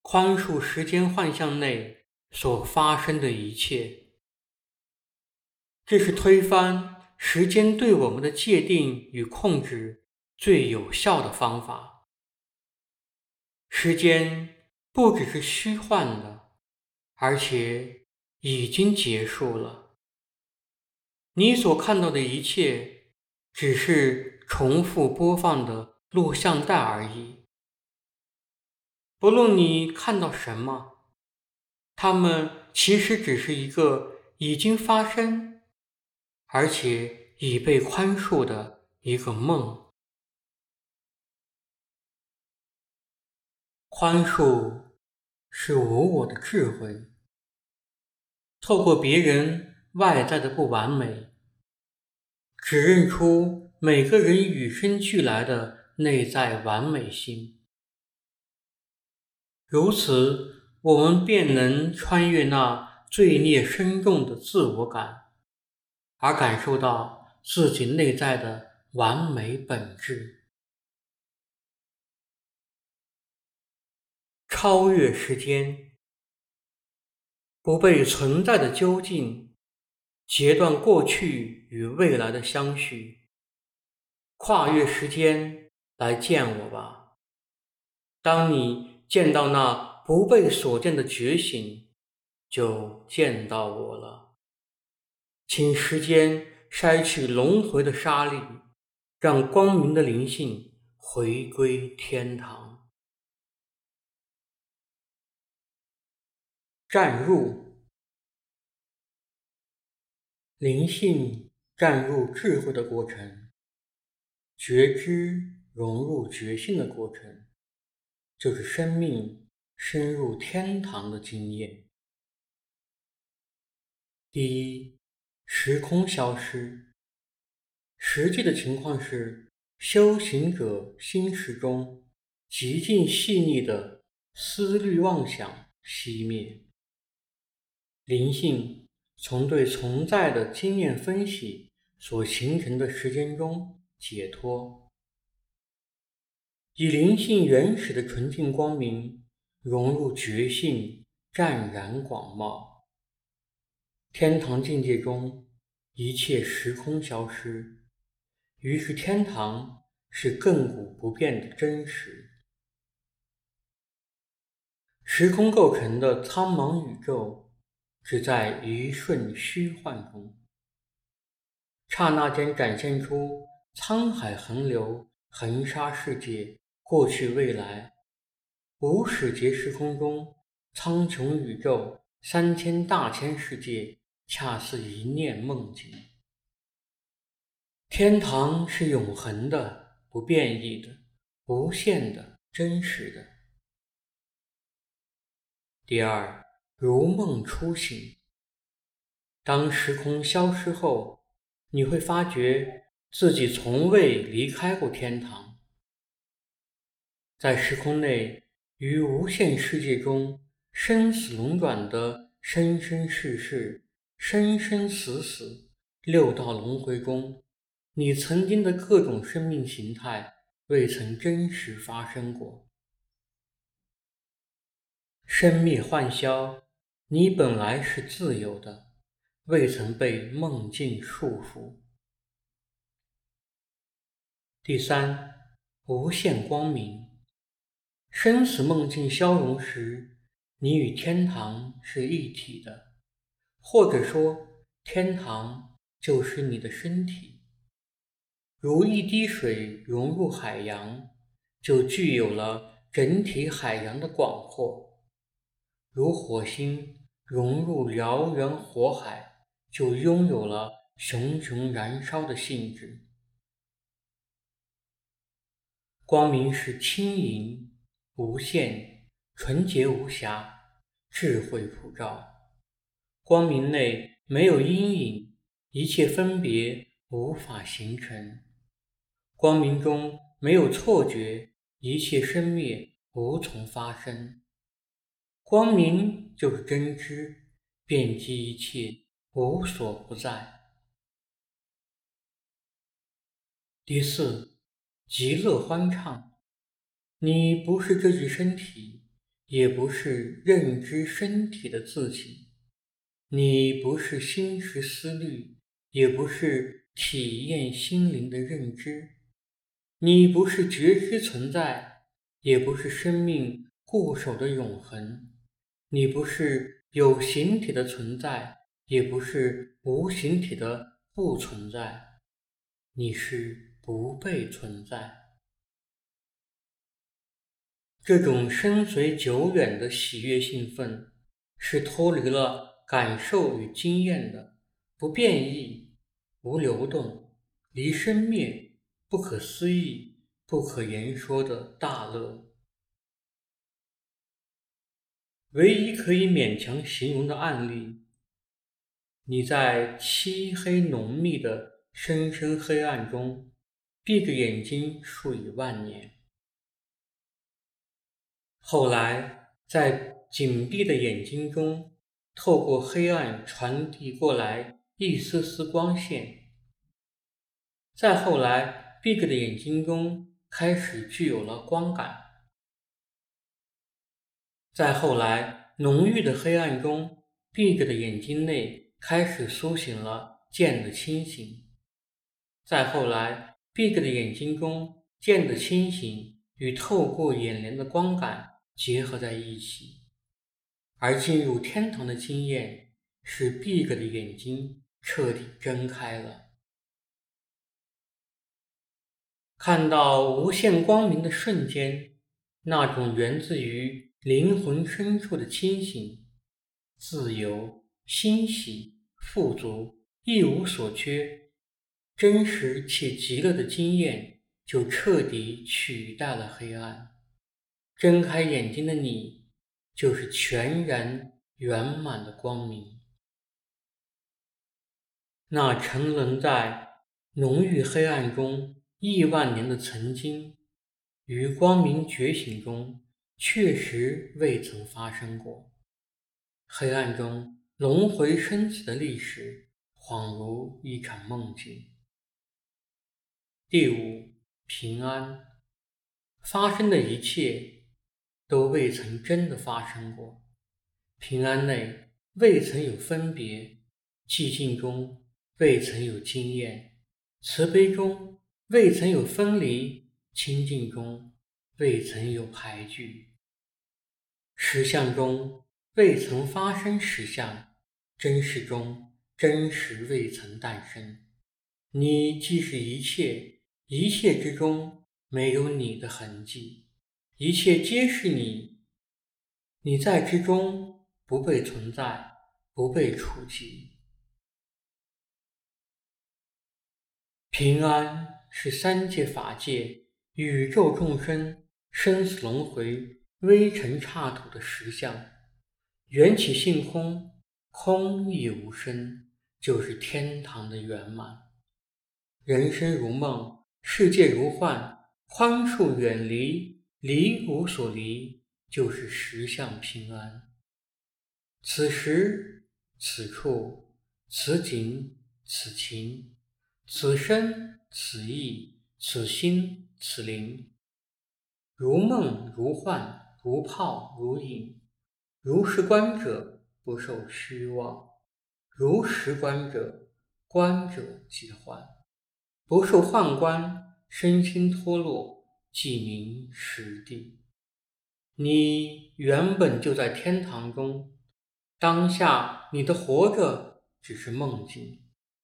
宽恕时间幻象内所发生的一切。这是推翻时间对我们的界定与控制最有效的方法。时间不只是虚幻的，而且已经结束了。你所看到的一切只是重复播放的录像带而已。不论你看到什么，它们其实只是一个已经发生，而且已被宽恕的一个梦。宽恕是无我的智慧，透过别人外在的不完美，指认出每个人与生俱来的内在完美性。如此，我们便能穿越那罪孽深重的自我感，而感受到自己内在的完美本质。超越时间，不被存在的究竟，截断过去与未来的相续。跨越时间来见我吧。当你见到那不被所见的觉醒，就见到我了。请时间筛去轮回的沙砾，让光明的灵性回归天堂。站入，灵性站入智慧的过程，觉知融入觉性的过程，就是生命深入天堂的经验。第一，时空消失。实际的情况是，修行者心识中极尽细腻的思虑妄想熄灭，灵性从对存在的经验分析所形成的时间中解脱，以灵性原始的纯净光明融入觉性，湛然广袤。天堂境界中，一切时空消失，于是天堂是亘古不变的真实。时空构成的苍茫宇宙，只在一瞬虚幻中，刹那间展现出沧海横流，横沙世界，过去未来。无始劫时空中，苍穹宇宙3000大千世界，恰似一念梦境。天堂是永恒的、不变异的、无限的、真实的。第二，如梦初醒。当时空消失后，你会发觉自己从未离开过天堂。在时空内，于无限世界中，生死轮转的生生世世、生生死死、六道轮回中，你曾经的各种生命形态未曾真实发生过。生灭幻消，你本来是自由的，未曾被梦境束缚。第三，无限光明。生死梦境消融时，你与天堂是一体的，或者说，天堂就是你的身体。如一滴水融入海洋，就具有了整体海洋的广阔；如火星融入燎原火海，就拥有了熊熊燃烧的性质。光明是轻盈、无限、纯洁无瑕，智慧普照。光明内没有阴影，一切分别无法形成。光明中没有错觉，一切生灭无从发生。光明就是真知，遍及一切，无所不在。第四，极乐欢畅。你不是这具身体， 也不是认知身体的自己，你不是心识思虑，也不是体验心灵的认知，你不是觉知存在，也不是生命固守的永恒，你不是有形体的存在，也不是无形体的不存在，你是不被存在。这种深邃久远的喜悦兴奋，是脱离了感受与经验的，不变异、无流动、离生灭、不可思议、不可言说的大乐。唯一可以勉强形容的案例，你在漆黑浓密的深深黑暗中，闭着眼睛数以万年。后来，在紧闭的眼睛中，透过黑暗传递过来一丝丝光线。再后来，闭着的眼睛中开始具有了光感。再后来，浓郁的黑暗中，闭着的眼睛内开始苏醒了见的清醒。再后来，闭着的眼睛中见的清醒与透过眼帘的光感结合在一起。而进入天堂的经验是闭着的眼睛彻底睁开了，看到无限光明的瞬间，那种源自于灵魂深处的清醒、自由、欣喜、富足、一无所缺，真实且极乐的经验就彻底取代了黑暗。睁开眼睛的你，就是全然圆满的光明。那沉沦在浓郁黑暗中亿万年的曾经，于光明觉醒中确实未曾发生过。黑暗中轮回生死的历史，恍如一场梦境。第五，平安。发生的一切都未曾真的发生过。平安内未曾有分别，寂静中未曾有经验，慈悲中未曾有分离，清净中未曾有排拒，实相中未曾发生实相，真实中真实未曾诞生。你既是一切，一切之中没有你的痕迹，一切皆是你，你在之中不被存在，不被触及。平安是三界法界、宇宙众生、生死轮回、微尘刹土的实相。缘起性空，空亦无生，就是天堂的圆满。人生如梦，世界如幻，宽恕远离，离无所离，就是实相平安。此时此处，此景此情，此身此意，此心此灵，如梦如幻，如泡如影，如是观者不受虚妄，如实观者，观者即幻，不受幻观，身心脱落，即名实地。你原本就在天堂中，当下你的活着只是梦境。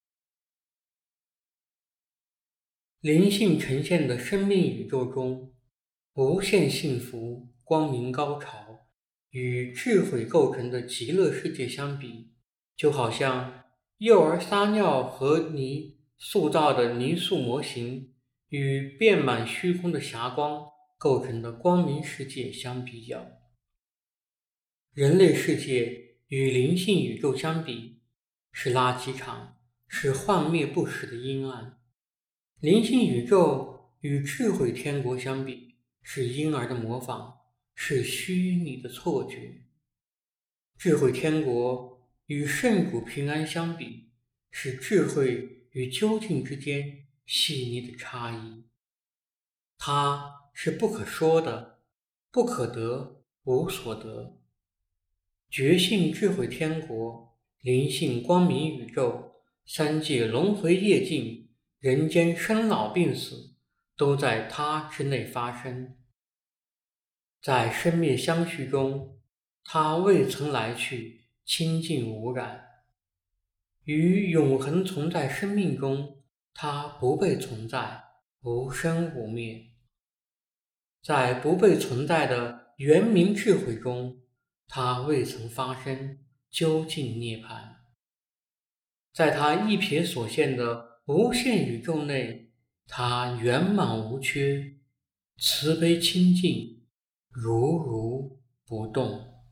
灵性呈现的生命宇宙中，无限幸福、光明高潮与智慧构成的极乐世界相比，就好像幼儿撒尿和泥塑造的泥塑模型与遍满虚空的霞光构成的光明世界相比较。人类世界与灵性宇宙相比，是垃圾场，是幻灭不实的阴暗。灵性宇宙与智慧天国相比，是婴儿的模仿，是虚拟的错觉。智慧天国与圣古平安相比，是智慧与究竟之间细腻的差异。它是不可说的，不可得， 无所得。觉性智慧天国，灵性光明宇宙，三界轮回业尽，人间生老病死，都在它之内发生。在生灭相续中，它未曾来去，清净无染；于永恒存在生命中，它不被存在，无生无灭。在不被存在的圆明智慧中，它未曾发生，究竟涅槃。在它一瞥所现的无限宇宙内，它圆满无缺，慈悲清净，如如不动。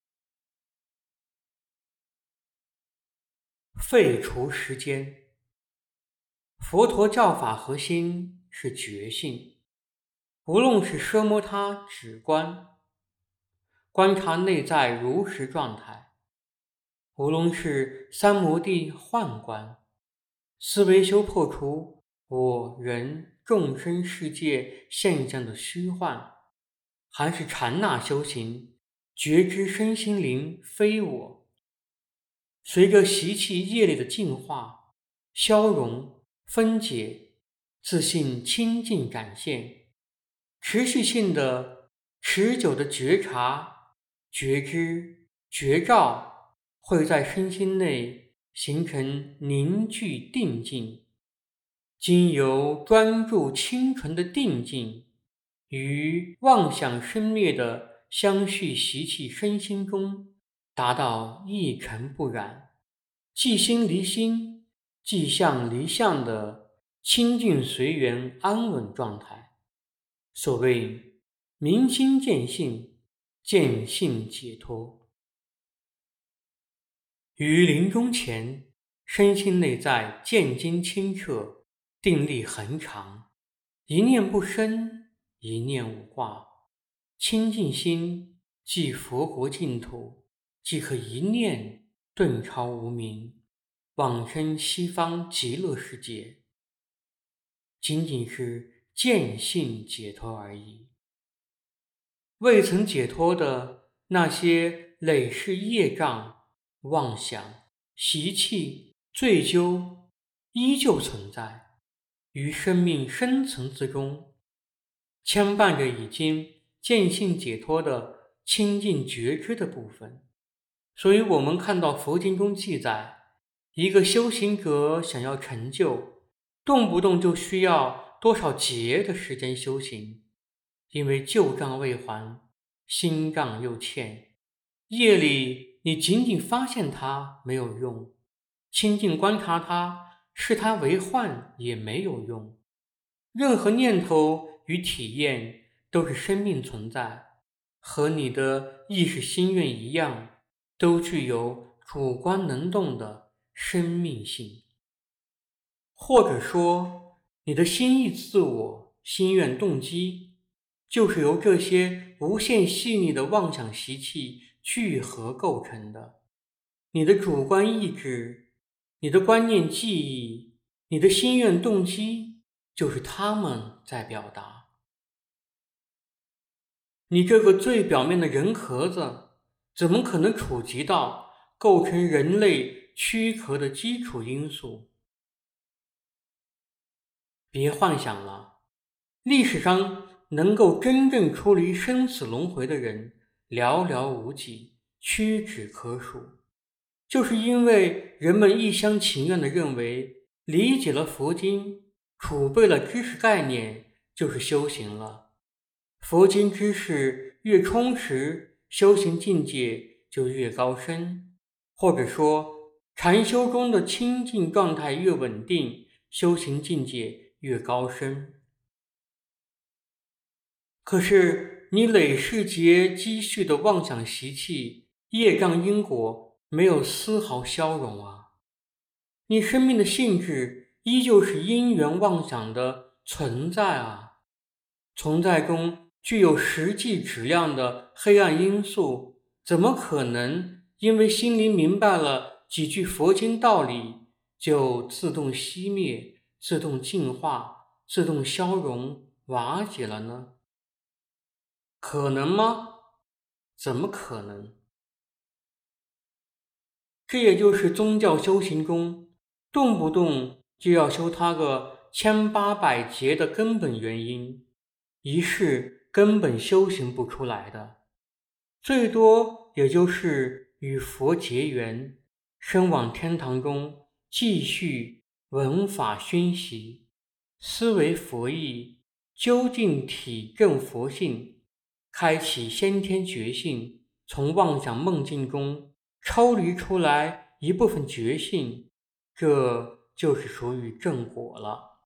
废除时间。佛陀教法核心是觉性，无论是奢摩他止观，观察内在如实状态，无论是三摩地幻观，思维修破除我人众生世界现象的虚幻，还是禅那修行，觉知身心灵非我，随着习气业力的净化、消融、分解，自信清净展现，持续性的、持久的觉察、觉知、觉照，会在身心内形成凝聚定境，经由专注清纯的定境，于妄想生灭的相续习气身心中，达到一尘不染、即心离心、即相离相的清净随缘安稳状态。所谓明心见性，见性解脱。于临终前，身心内在见精清澈，定力恒长，一念不生，一念无挂。清净心即佛国净土，即可一念顿超无明，往生西方极乐世界。仅仅是见性解脱而已。未曾解脱的那些累世业障、妄想、习气、罪咎依旧存在于生命深层次中，牵绊着已经见性解脱的清净觉知的部分。所以我们看到佛经中记载，一个修行者想要成就，动不动就需要多少劫的时间修行，因为旧账未还，新账又欠。夜里你仅仅发现它没有用，清净观察它，视它为幻也没有用。任何念头与体验都是生命存在，和你的意识心愿一样，都具有主观能动的生命性。或者说，你的心意自我、心愿动机，就是由这些无限细腻的妄想习气聚合构成的。你的主观意志、你的观念记忆、你的心愿动机，就是他们在表达。你这个最表面的人壳子，怎么可能触及到构成人类躯壳的基础因素？别幻想了，历史上能够真正出离生死轮回的人寥寥无几，屈指可数。就是因为人们一厢情愿地认为，理解了佛经，储备了知识概念，就是修行了。佛经知识越充实，修行境界就越高深，或者说，禅修中的清净状态越稳定，修行境界越高深。可是你累世劫积蓄的妄想习气、业障因果没有丝毫消融啊！你生命的性质依旧是因缘妄想的存在啊！存在中具有实际质量的黑暗因素，怎么可能因为心灵明白了几句佛经道理，就自动熄灭、自动净化、自动消融、瓦解了呢？可能吗？ 怎么可能？这也就是宗教修行中动不动就要修它个1800劫的根本原因，一世根本修行不出来的，最多也就是与佛结缘，升往天堂中继续闻法熏习，思维佛意，究竟体证佛性，开启先天觉性，从妄想梦境中抽离出来一部分觉性，这就是属于正果了。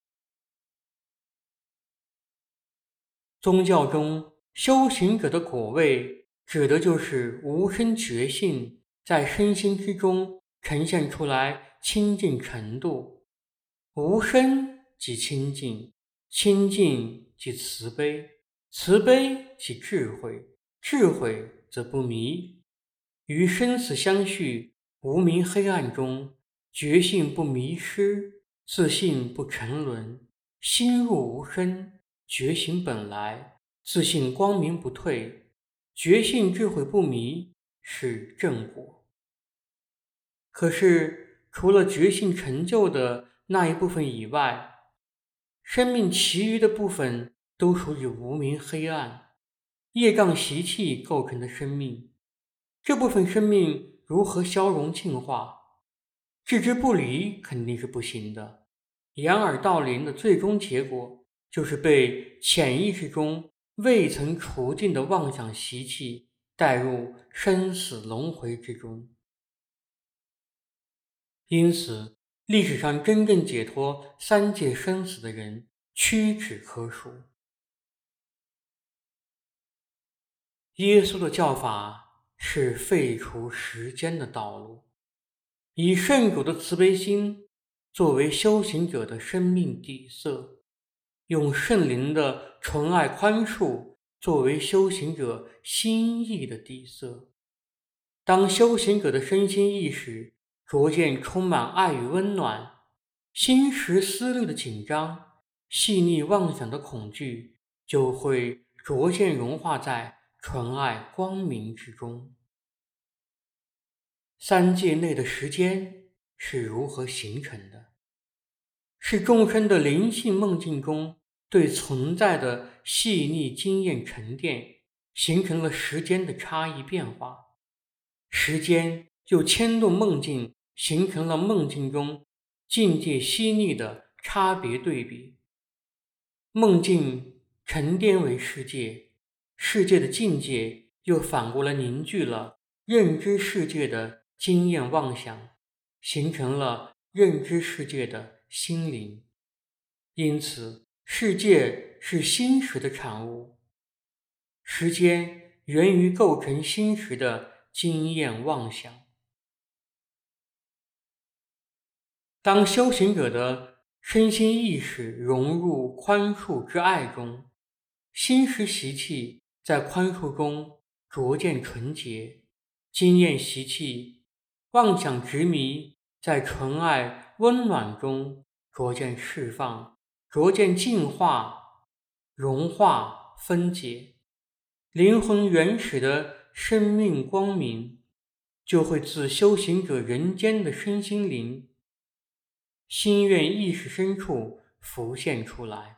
宗教中修行者的果位，指的就是无生觉性在身心之中呈现出来清净程度。无生即清净，清净即慈悲，慈悲即智慧，智慧则不迷。于生死相续、无明黑暗中，觉性不迷失，自信不沉沦，心入无生，觉醒本来，自信光明不退，觉性智慧不迷，是正果。可是，除了觉性成就的那一部分以外，生命其余的部分都属于无明黑暗、业障习气构成的生命。这部分生命如何消融净化？置之不理肯定是不行的。掩耳盗铃的最终结果，就是被潜意识中未曾除尽的妄想习气带入生死轮回之中。因此，历史上真正解脱三界生死的人屈指可数。耶稣的教法是废除时间的道路，以圣主的慈悲心作为修行者的生命底色，用圣灵的纯爱宽恕作为修行者心意的底色。当修行者的身心意识逐渐充满爱与温暖，心识思虑的紧张、细腻妄想的恐惧，就会逐渐融化在纯爱光明之中。三界内的时间是如何形成的？是众生的灵性梦境中对存在的细腻经验沉淀，形成了时间的差异变化。时间又牵动梦境，形成了梦境中境界细腻的差别对比。梦境沉淀为世界，世界的境界又反过来凝聚了认知世界的经验妄想，形成了认知世界的心灵。因此，世界是心识的产物，时间源于构成心识的经验妄想。当修行者的身心意识融入宽恕之爱中，心识习气在宽恕中逐渐纯洁，经验习气、妄想执迷在纯爱温暖中逐渐释放，逐渐净化、融化、分解，灵魂原始的生命光明就会自修行者人间的身心灵心愿意识深处浮现出来。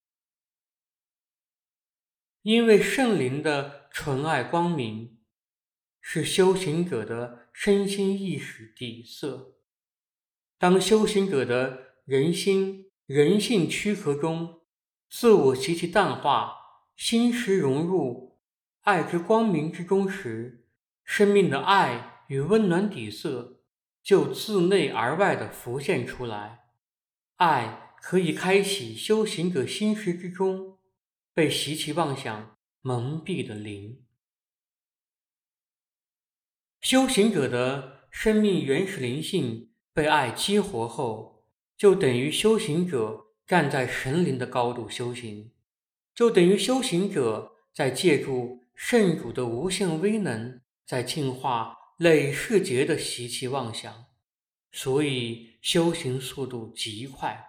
因为圣灵的纯爱光明是修行者的身心意识底色。当修行者的人心人性躯壳中自我习气淡化，心识融入爱之光明之中时，生命的爱与温暖底色就自内而外的浮现出来。爱可以开启修行者心识之中被习气妄想蒙蔽的灵。修行者的生命原始灵性被爱激活后，就等于修行者站在神灵的高度修行，就等于修行者在借助圣主的无限威能，在净化累世劫的习气妄想，所以修行速度极快。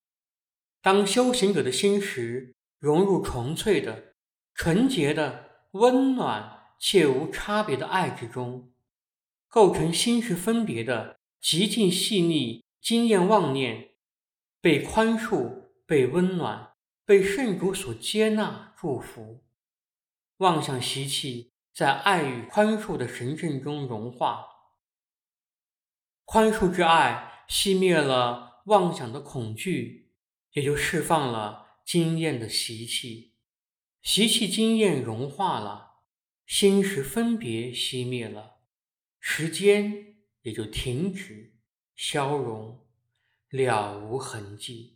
当修行者的心识融入纯粹的、纯洁的、 温暖且无差别的爱之中，构成心识分别的极尽细腻经验妄念，被宽恕、被温暖、被圣主所接纳祝福。妄想习气在爱与宽恕的神圣中融化，宽恕之爱熄灭了妄想的恐惧，也就释放了经验的习气。习气经验融化了，心识分别熄灭了，时间也就停止消融，了无痕迹。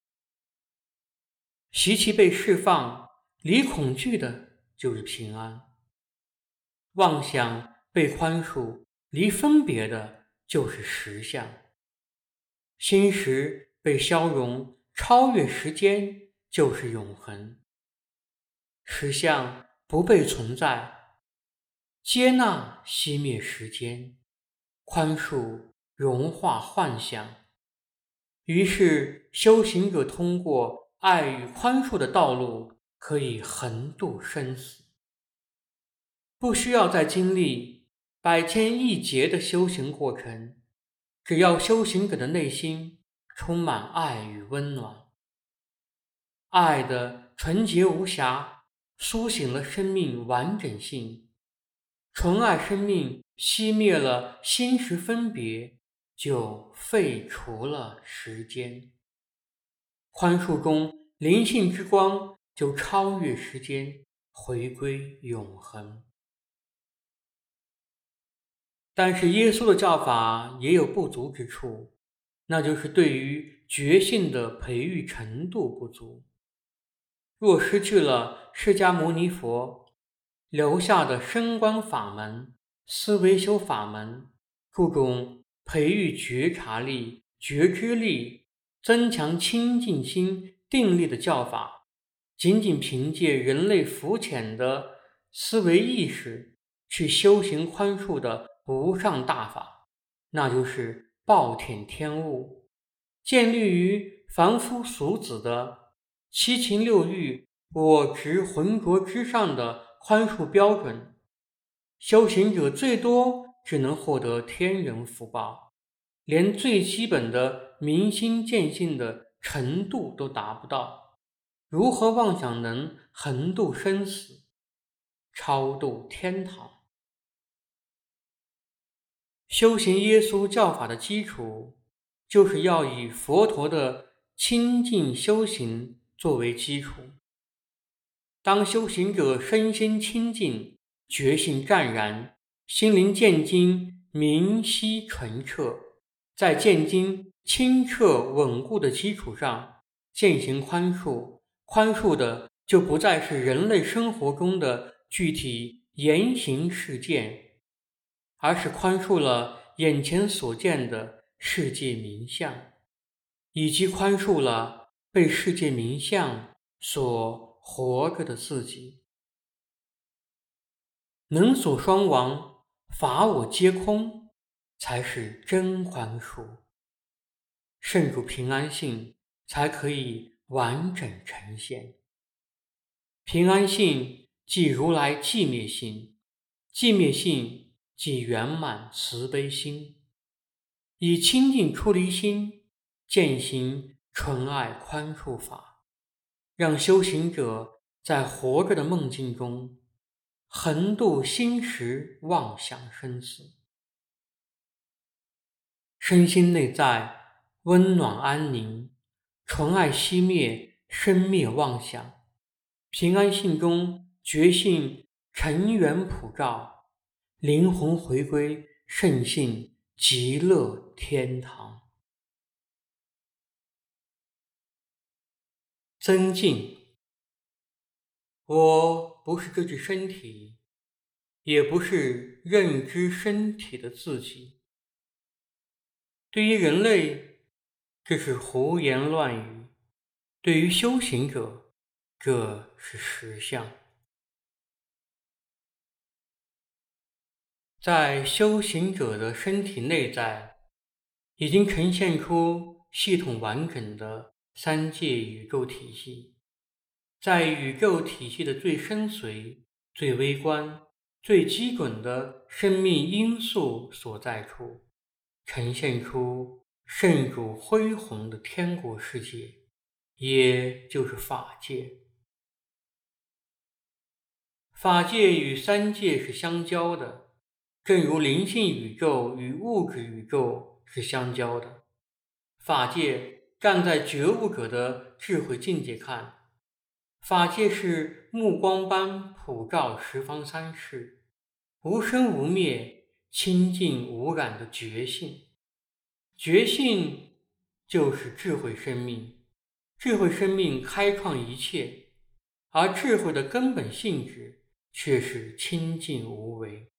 习气被释放，离恐惧的就是平安；妄想被宽恕，离分别的就是实相；心识被消融，超越时间就是永恒；实相不被存在，接纳熄灭时间，宽恕融化幻想。于是修行者通过爱与宽恕的道路，可以横渡生死，不需要再经历百千亿劫的修行过程，只要修行者的内心充满爱与温暖，爱的纯洁无瑕苏醒了生命完整性，纯爱生命熄灭了心识分别，就废除了时间。宽恕中灵性之光就超越时间，回归永恒。但是耶稣的教法也有不足之处，那就是对于觉性的培育程度不足。若失去了释迦牟尼佛留下的升观法门、思维修法门，注重培育觉察力、觉知力，增强清净心、定力的教法，仅仅凭借人类肤浅的思维意识去修行宽恕的无上大法，那就是暴殄天物，建立于凡夫俗子的七情六欲、我执浑浊之上的宽恕标准，修行者最多只能获得天人福报，连最基本的明心见性的程度都达不到，如何妄想能横渡生死，超渡天堂？修行耶稣教法的基础，就是要以佛陀的清净修行作为基础。当修行者身心清净，觉性湛然，心灵见经明晰纯澈，在见经清澈稳固的基础上践行宽恕，宽恕的就不再是人类生活中的具体言行事件，而是宽恕了眼前所见的世界名相，以及宽恕了被世界名相所活着的自己。能所双亡，法我皆空，才是真宽恕，圣主平安性才可以完整呈现。平安性即如来寂灭性，寂灭性即圆满慈悲心，以清净出离心践行纯爱宽恕法，让修行者在活着的梦境中横渡心识妄想生死，身心内在温暖安宁，纯爱熄灭生灭妄想，平安性中觉性尘缘普照，灵魂回归圣性极乐天堂。增进，我不是这具身体，也不是认知身体的自己。对于人类，这是胡言乱语；对于修行者，这是实相。在修行者的身体内在，已经呈现出系统完整的三界宇宙体系。在宇宙体系的最深邃、 最微观、最基本的生命因素所在处，呈现出圣主恢宏的天国世界，也就是法界。法界与三界是相交的，正如灵性宇宙与物质宇宙是相交的。法界站在觉悟者的智慧境界看，法界是目光般普照十方三世，无生无灭、清净无染的觉性。觉性就是智慧生命，智慧生命开创一切，而智慧的根本性质却是清净无为。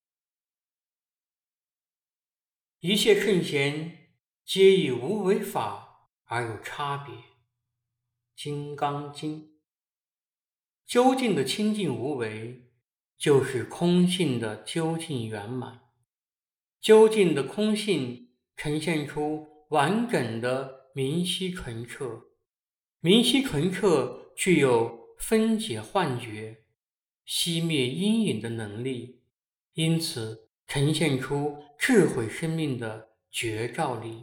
一切圣贤皆以无为法而有差别。金刚经究竟的清净无为，就是空性的究竟圆满。究竟的空性呈现出完整的明晰纯澈，明晰纯澈具有分解幻觉、熄灭阴影的能力，因此呈现出智慧生命的觉照力。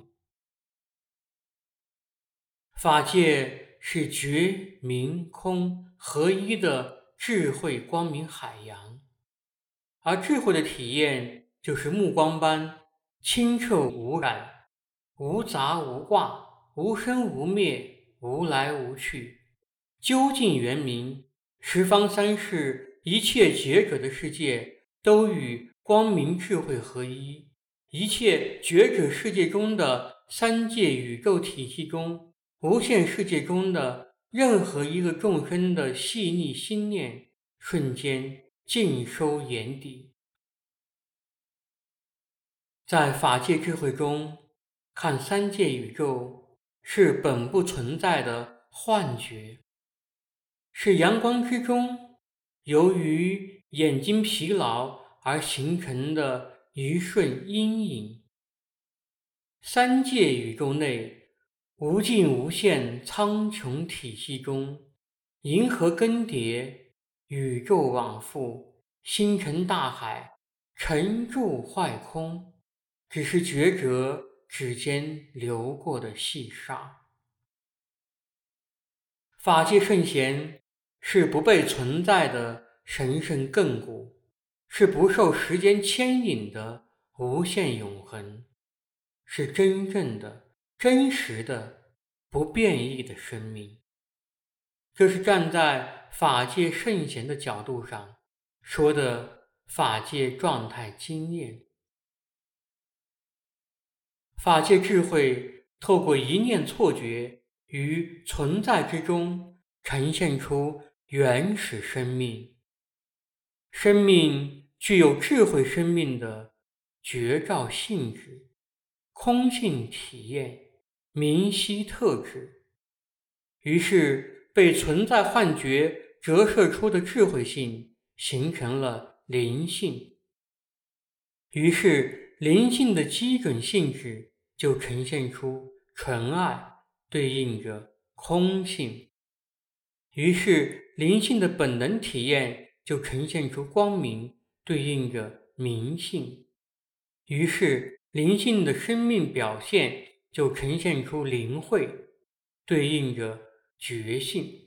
法界是觉明空合一的智慧光明海洋，而智慧的体验就是目光般清澈无染、无杂无挂、无生无灭、无来无去，究竟圆明。十方三世一切觉者的世界都与光明智慧合一，一切觉者世界中的三界宇宙体系中，无限世界中的任何一个众生的细腻心念，瞬间尽收眼底。在法界智慧中看三界宇宙，是本不存在的幻觉，是阳光之中由于眼睛疲劳而形成的一瞬阴影。三界宇宙内无尽无限苍穹体系中，银河更迭，宇宙往复，星辰大海，沉住坏空，只是觉者指尖流过的细沙。法界圣贤是不被存在的神圣亘古，是不受时间牵引的无限永恒，是真正的、真实的、不变异的生命。这是站在法界圣贤的角度上说的法界状态经验。法界智慧透过一念错觉于存在之中，呈现出原始生命。生命具有智慧生命的觉照性质、空性体验、明晰特质，于是被存在幻觉折射出的智慧性形成了灵性，于是灵性的基准性质就呈现出纯爱，对应着空性，于是灵性的本能体验就呈现出光明，对应着明性，于是灵性的生命表现就呈现出灵慧，对应着觉性。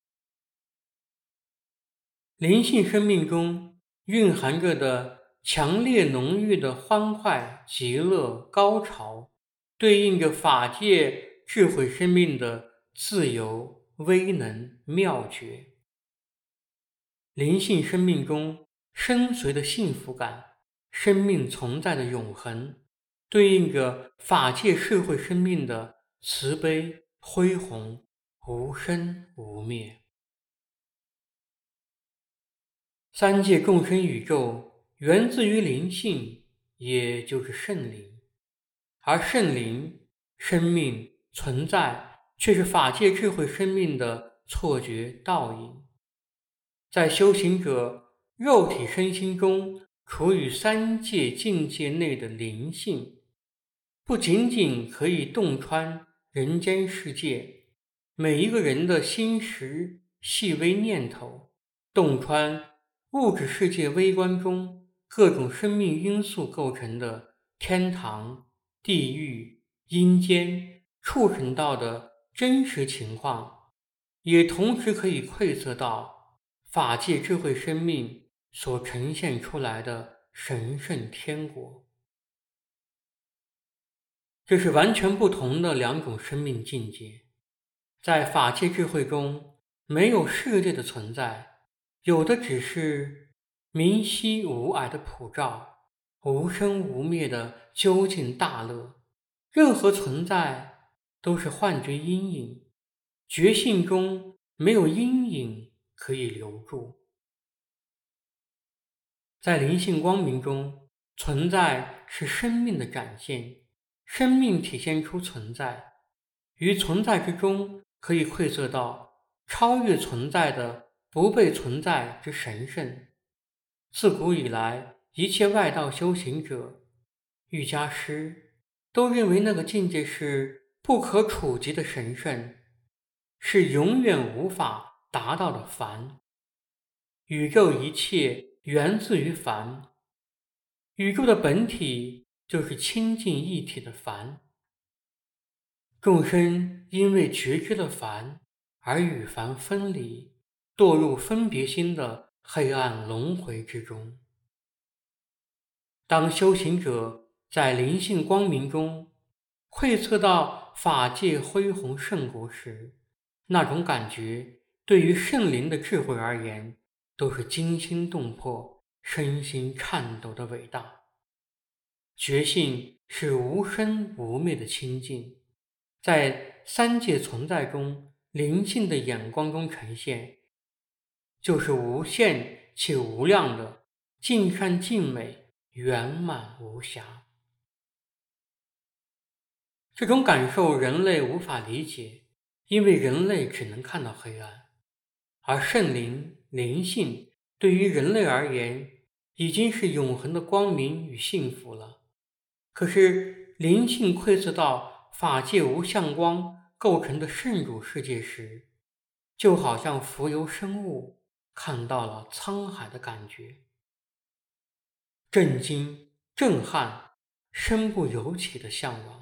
灵性生命中蕴含着的强烈浓郁的欢快、极乐、高潮，对应着法界智慧生命的自由、威能、妙觉。灵性生命中深邃的幸福感，生命存在的永恒，对应着法界社会生命的慈悲、恢宏、无生无灭。三界众生宇宙源自于灵性，也就是圣灵，而圣灵生命存在却是法界智慧生命的错觉倒影。在修行者肉体身心中处于三界境界内的灵性，不仅仅可以洞穿人间世界每一个人的心识细微念头，洞穿物质世界微观中各种生命因素构成的天堂、地狱、阴间、畜生道的真实情况，也同时可以窥测到法界智慧生命所呈现出来的神圣天国。这是完全不同的两种生命境界。在法界智慧中，没有世界的存在，有的只是明晰无碍的普照，无生无灭的究竟大乐。任何存在都是幻觉阴影，觉性中没有阴影可以留住。在灵性光明中，存在是生命的展现，生命体现出存在，于存在之中可以窥测到超越存在的不被存在之神圣。自古以来，一切外道修行者、瑜伽师都认为那个境界是不可触及的神圣，是永远无法达到的凡。宇宙一切源自于凡，宇宙的本体就是清净一体的凡。众生因为觉知了凡而与凡分离，堕入分别心的黑暗轮回之中。当修行者在灵性光明中窥测到法界恢宏圣国时，那种感觉对于圣灵的智慧而言都是惊心动魄、身心颤抖的伟大。觉性是无生无灭的清净，在三界存在中灵性的眼光中呈现，就是无限且无量的尽善尽美、圆满无瑕。这种感受人类无法理解，因为人类只能看到黑暗，而圣灵、灵性对于人类而言已经是永恒的光明与幸福了。可是灵性窥测到法界无相光构成的圣主世界时，就好像浮游生物看到了沧海的感觉，震惊、震撼、身不由己的向往。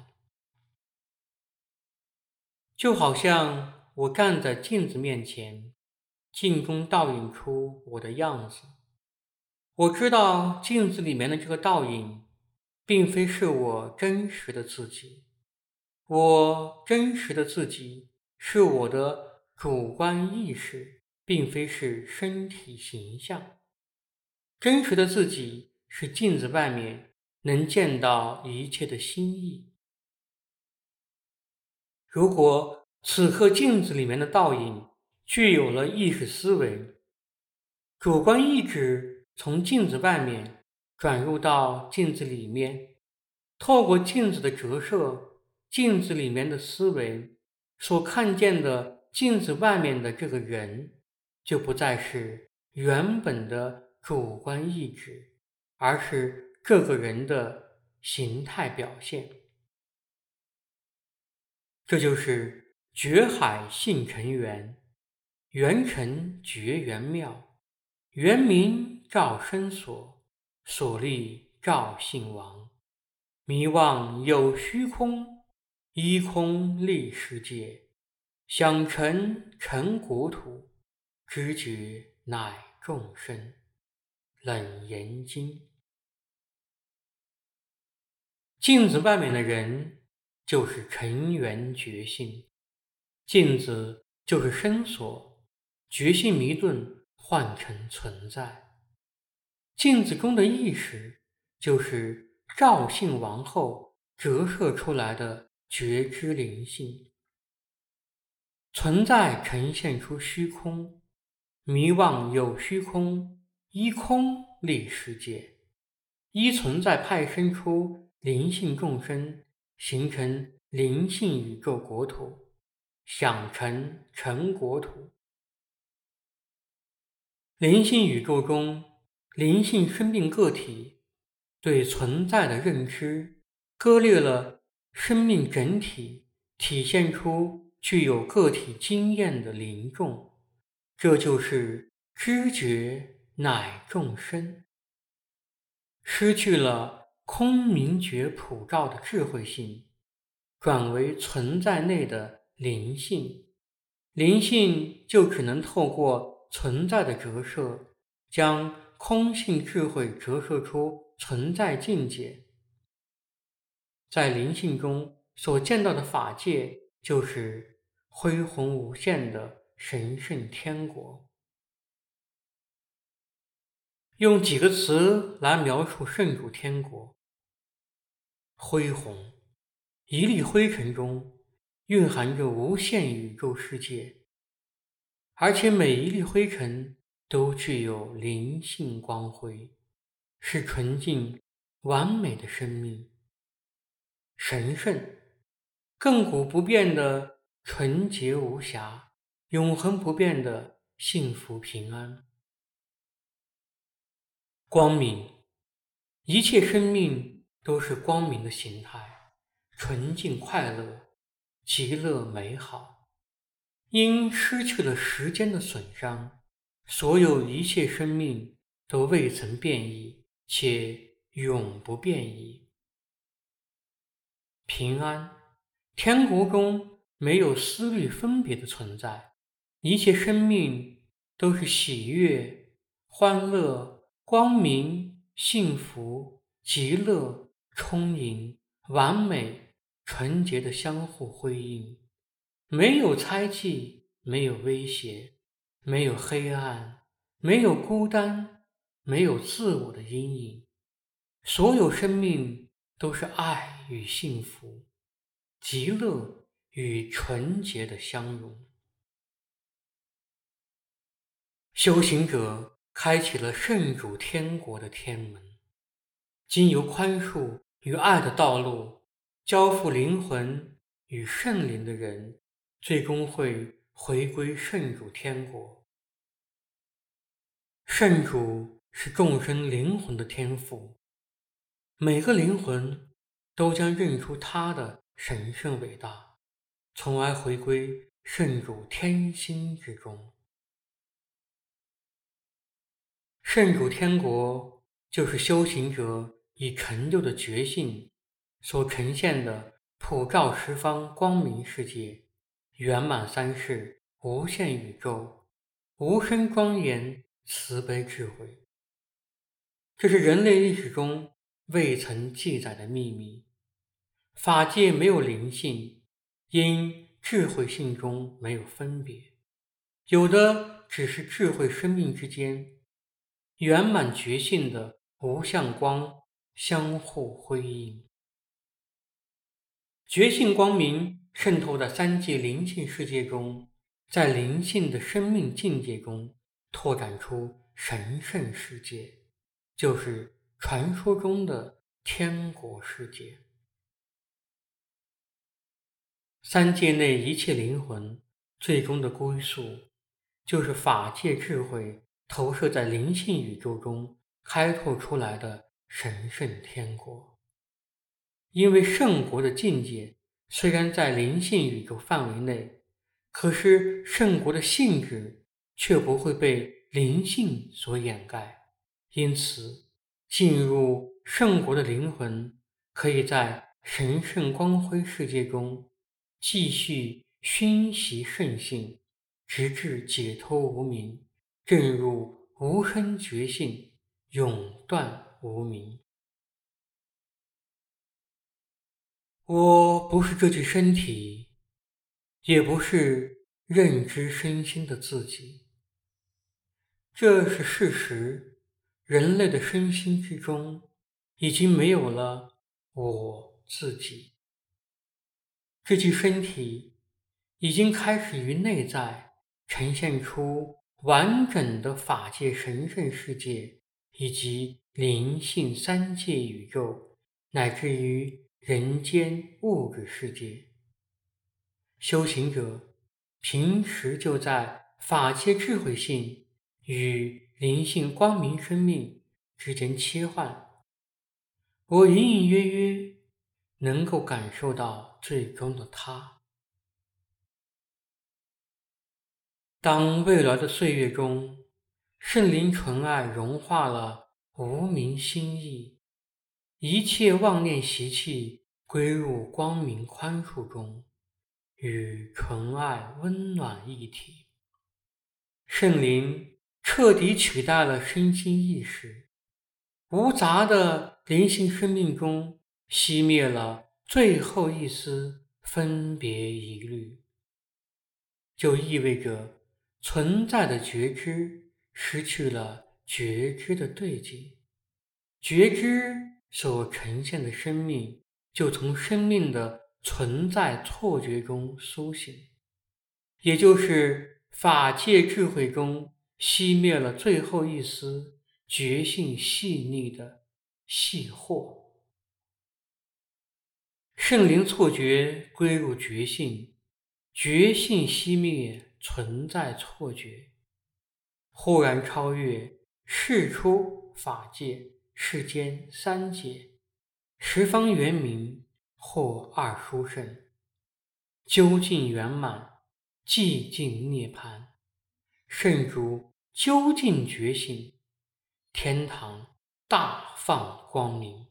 就好像我站在镜子面前，镜中倒映出我的样子。我知道镜子里面的这个倒影并非是我真实的自己，我真实的自己是我的主观意识，并非是身体形象。真实的自己是镜子外面能见到一切的心意。如果此刻镜子里面的倒影具有了意识思维，主观意志从镜子外面转入到镜子里面，透过镜子的折射，镜子里面的思维所看见的镜子外面的这个人，就不再是原本的主观意志，而是这个人的形态表现。这就是觉海性成圆，圆成觉圆妙，圆明照身所，所立照性王。迷妄有虚空，依空立世界，想成成国土，知觉乃众生。楞严经。镜子外面的人就是成圆觉性，镜子就是身所，觉性迷顿换成存在。镜子中的意识就是照性王后折射出来的觉知灵性。存在呈现出虚空，迷妄有虚空，依空立世界，依存在派生出灵性众生，形成灵性宇宙国土，想成成国土。灵性宇宙中，灵性生命个体对存在的认知割裂了生命整体，体现出具有个体经验的灵众，这就是知觉乃众生。失去了空明觉普照的智慧性，转为存在内的灵性，灵性就只能透过存在的折射，将空性智慧折射出存在境界。在灵性中所见到的法界，就是恢宏无限的神圣天国。用几个词来描述圣主天国：恢宏，一粒灰尘中蕴含着无限宇宙世界，而且每一粒灰尘都具有灵性光辉，是纯净完美的生命。神圣，亘古不变的纯洁无瑕，永恒不变的幸福平安。光明，一切生命都是光明的形态，纯净快乐，极乐美好。因失去了时间的损伤，所有一切生命都未曾变异，且永不变异。平安，天国中没有思虑分别的存在，一切生命都是喜悦、欢乐、光明、幸福、极乐、充盈、完美、纯洁的相互辉映，没有猜忌，没有威胁，没有黑暗，没有孤单，没有自我的阴影。所有生命都是爱与幸福，极乐与纯洁的相融。修行者开启了圣主天国的天门，经由宽恕与爱的道路，交付灵魂与圣灵的人，最终会回归圣主天国。圣主是众生灵魂的天赋，每个灵魂都将认出他的神圣伟大，从而回归圣主天心之中。圣主天国就是修行者已成就的觉性所呈现的普照十方光明世界，圆满三世无限宇宙，无声庄严慈悲智慧。这是人类历史中未曾记载的秘密。法界没有灵性，因智慧性中没有分别，有的只是智慧生命之间圆满觉性的无相光相互辉映。觉性光明渗透在三界灵性世界中，在灵性的生命境界中拓展出神圣世界，就是传说中的天国世界。三界内一切灵魂最终的归宿，就是法界智慧投射在灵性宇宙中开拓出来的神圣天国。因为圣国的境界虽然在灵性宇宙范围内，可是圣国的性质却不会被灵性所掩盖，因此进入圣国的灵魂可以在神圣光辉世界中继续熏习圣性，直至解脱无明，证入无生觉性，永断无明。我不是这具身体，也不是认知身心的自己，这是事实。人类的身心之中已经没有了我自己，这具身体已经开始于内在呈现出完整的法界神圣世界，以及灵性三界宇宙，乃至于人间物质世界。修行者平时就在法界智慧性与灵性光明生命之间切换，我隐隐约约能够感受到最终的他。当未来的岁月中， 圣灵纯爱融化了无明心意，一切妄念习气归入光明宽恕中，与纯爱温暖一体。圣灵彻底取代了身心意识，无杂的灵性生命中熄灭了最后一丝分别疑虑，就意味着存在的觉知失去了觉知的对境，觉知所呈现的生命就从生命的存在错觉中苏醒，也就是法界智慧中熄灭了最后一丝觉性细腻的细惑。圣灵错觉归入觉性，觉性熄灭存在错觉，忽然超越世出法界世间三界，十方圆明或二殊胜，究竟圆满，寂静涅槃，圣主究竟觉醒，天堂大放光明。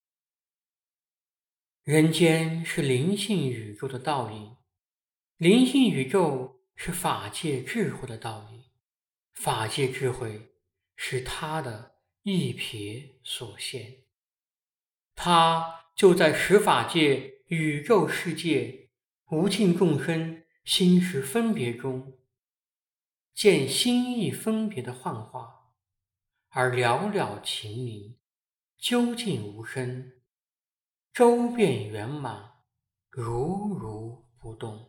人间是灵性宇宙的倒影，灵性宇宙是法界智慧的倒影，法界智慧是它的一瞥所现。它就在十法界宇宙世界无尽众生心识分别中，见心意分别的幻化，而了了情明，究竟无声，周遍圆满，如如不动。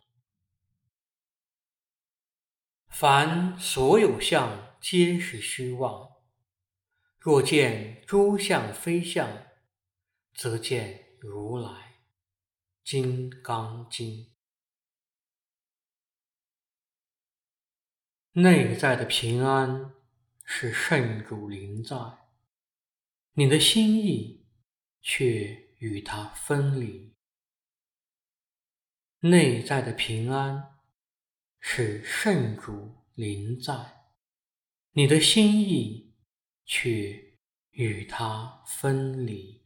凡所有相，皆是虚妄。若见诸相非相，则见如来。金刚经。内在的平安是圣主临在，你的心意却与他分离。内在的平安是圣主临在，你的心意却与他分离。